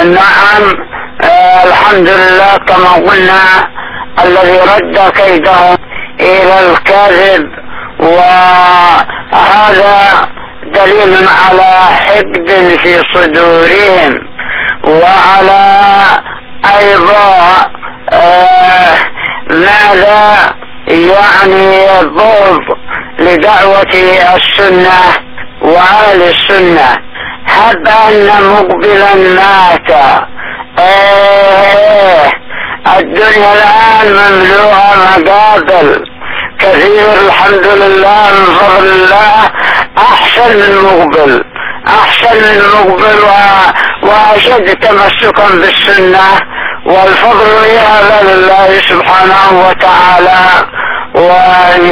نعم. الحمد لله كما قلنا الذي رد كيدهم الى الكذب، وهذا دليل على حقد في صدورهم، وعلى ايضا ماذا يعني بغض لدعوة السنة وأهل السنة. هب أن مقبلا مات. الدنيا الآن مملوءة مقابل كثير الحمد لله من فضل الله، أحسن من مقبل، أحسن من مقبل وأشد تمسكا بالسنة، والفضل هذا لله سبحانه وتعالى.